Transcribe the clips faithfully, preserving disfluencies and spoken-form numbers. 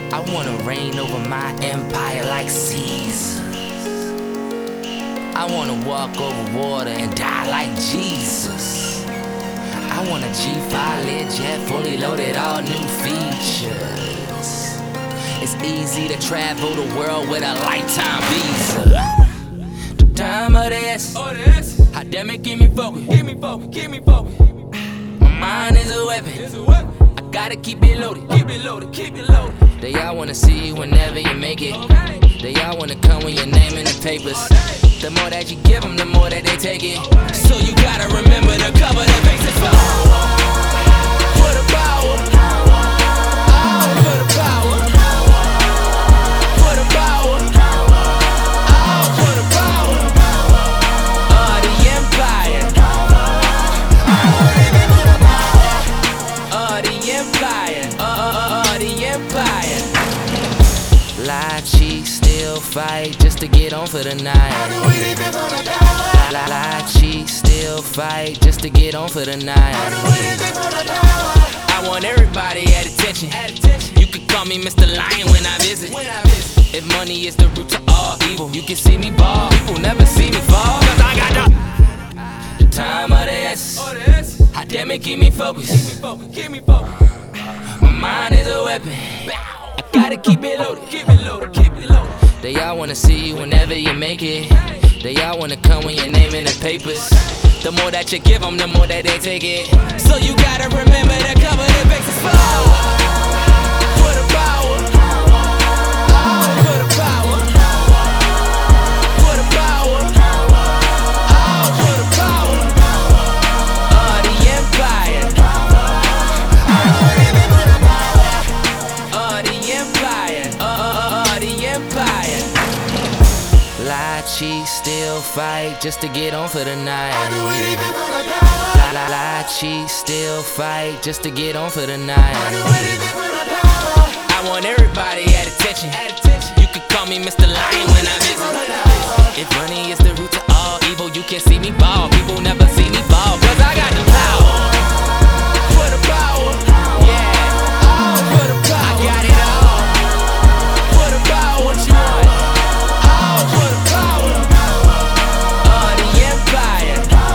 I wanna reign over my empire like Caesar. I wanna walk over water and die like Jesus. I want a G five Learjet, fully loaded, all new features. It's easy to travel the world with a lifetime visa. The time of this, oh, this. How damn it, keep me focused, keep me focused, keep me focused. My mind is a weapon, it's a weapon. I gotta keep it loaded, keep it loaded, keep it loaded. They all wanna see you whenever you make it. Okay. They all wanna come with your name in the papers. The more that you give them, the more that they take it. So you gotta remember to cover the bases. For the power, all for the power, for the power, all for the power of the empire, of the empire, of the empire. Lie, cheat, steal, fight, just to get on for the night. Lie, lie, cheat, steal, fight, just to get on for the night. I want everybody at attention. You can call me Mister Lion when I visit. If money is the root to all evil, you can see me ball. People never see me fall, cause I got the, the time of the essence. How damn it, keep me focused. My mind is a weapon. Gotta keep it loaded, keep it loaded, keep it loaded. They all wanna see you whenever you make it. They all wanna come with your name in the papers. The more that you give them, the more that they take it. So you gotta remember to cover the bases. For for the power, all for the power, for the power, all for the power of the empire. Lie, cheat, steal, fight, just to get on for the night. Lie, lie, lie, cheat, steal, fight, just to get on for the night. I want everybody at attention. You can call me Mister Lion when I visit. If money is the root to all evil, you can see me ball. People never see me fall, cause I got the power. For the power, yeah, all for the power. I got it all. For the power, what you want? All for the power of the empire.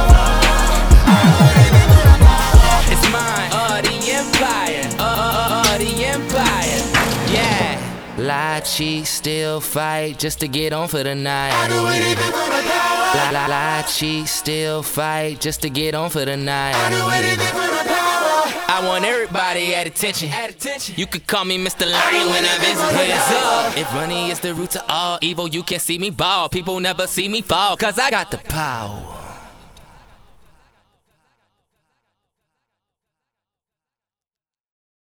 It's mine, of the empire, of the empire. Yeah. Lie, cheat, steal, fight, just to get on for the night. Lie, lie, lie, cheat, steal, fight, just to get on for the night. I want everybody at attention. You could call me Mister Lion when I visit. Hands up. If money is the root to all evil, you can see me ball. People never see me fall, cause I got the power.